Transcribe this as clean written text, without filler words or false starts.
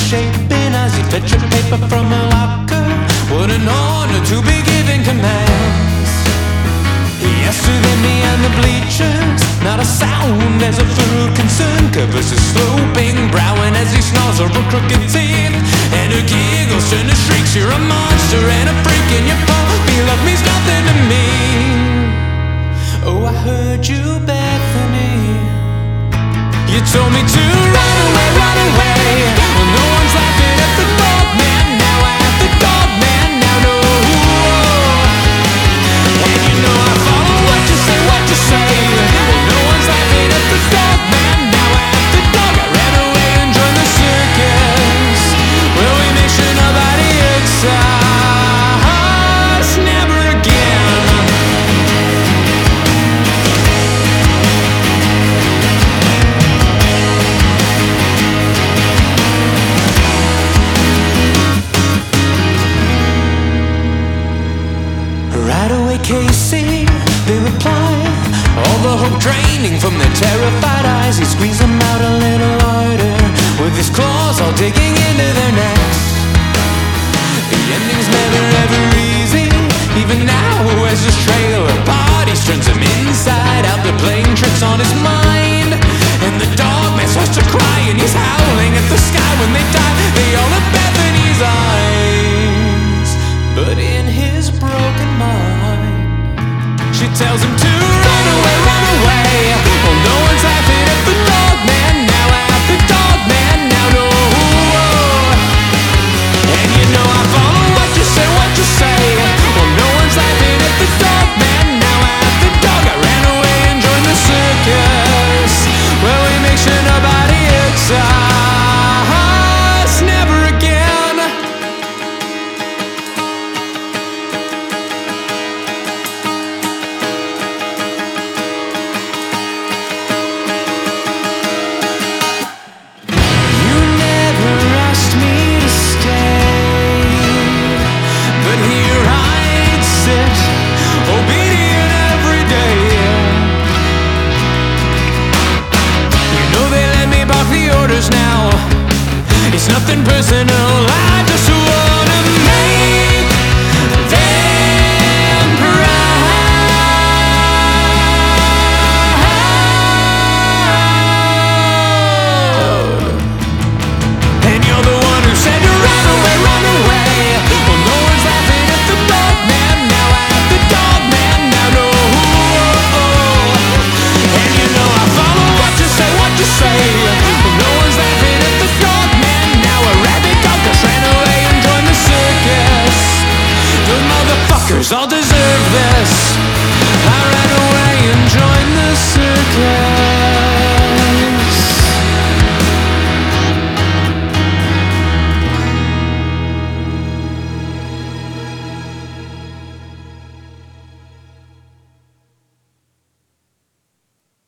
misshapen as he fetched a paper from a locker. What an honor to be given commands. He asked to them behind the bleachers. Not a sound as a full concern covers his sloping brow, and as he snarls over crooked teeth and her giggles turn to shrieks. You're a monster and a freak, and your puppy love means nothing to me. Oh, I heard you, Bethany. You told me to run away, run away. Well, no one's laughing at the dog man now, at the dog man now, no. And you know I follow what you say, what you say. Well, no one's laughing at the dog man now, at the dog. I ran away and joined the circus. Well, we make sure nobody hurts us, never again. Right away, Casey, they reply. All the hope draining from their terrified eyes. He squeezed them out a little harder, with his claws all digging into their necks. The ending's never ever easy. Even now, as this trail of bodies turns him inside out, they're playing tricks on his mind. And the dog man starts to cry, and he's howling at the sky. When they die, they all at Bethany's eyes. But in his broken mind, she tells him